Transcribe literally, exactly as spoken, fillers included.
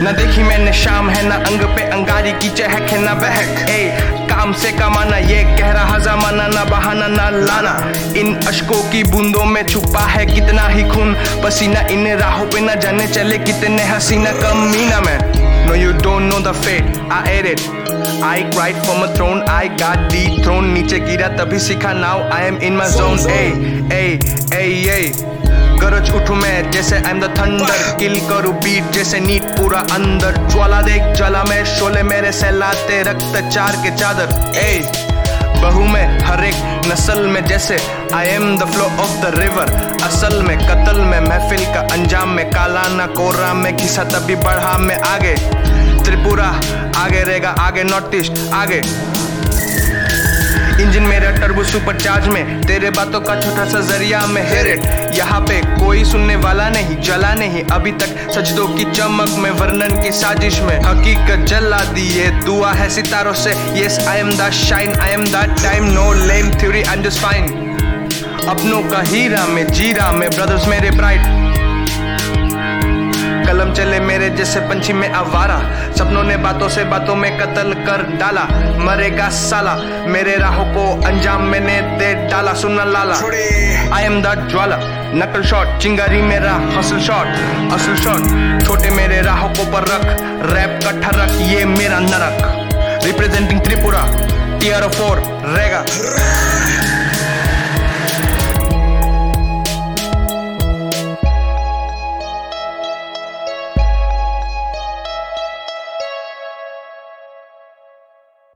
न देखी मैंने शाम है, न अंग पे अंगारी की चहक है, न बहक। ए काम से कमाना ये कह रहा जमाना, न बहाना न लाना। इन अश्कों की बूंदों में छुपा है कितना ही खून पसीना, इन राहों पे न जाने चले कितने हसीना कमीना में। No, you don't know the fate, I ate it. I cried from a throne, I got dethroned. नीचे गिरा तभी सीखा, now I am in my zone. Ay, ay, ay, ay. गरज उठूं मैं जैसे I'm the thunder, किल करूं बीट जैसे NEET पूरा अंदर। ज्वाला देख ज्वाला में शोले मेरे सहलाते रक्त चार के चादर। ए बहू में हर एक नस्ल में जैसे I am the flow of the river। असल में कत्ल में महफिल का अंजाम में, काला ना कोरा में घिसा तभी बढ़ा में आगे। त्रिपुरा आगे रहेगा, आगे नॉर्थ ईस्ट आगे। इंजन मेरा टर्बो सुपर चार्ज में, तेरे बातों का छोटा सा जरिया में हेरेट। यहाँ पे कोई सुनने वाला नहीं, जला नहीं अभी तक सजदों की चमक में, वर्णन की साजिश में हकीकत जला दी है। दुआ है सितारों से, yes I am the shine, I am the time, no lame theory, I am just fine. अपनों का हीरा में जीरा में, ब्रदर्स मेरे ब्राइट। कलम चले मेरे जैसे पंछी में आवारा, सपनों ने बातों से बातों में कत्ल कर डाला। मरेगा साला मेरे राहों को अंजाम मैंने दे डाला, सुनना लाला। आई एम द ज्वाला, नकल शॉट चिंगारी मेरा हसल शॉट, असल शॉट छोटे मेरे राहों को पर रख, रैप का ठरक ये मेरा नरक। Representing Tripura T R O four रहेगा।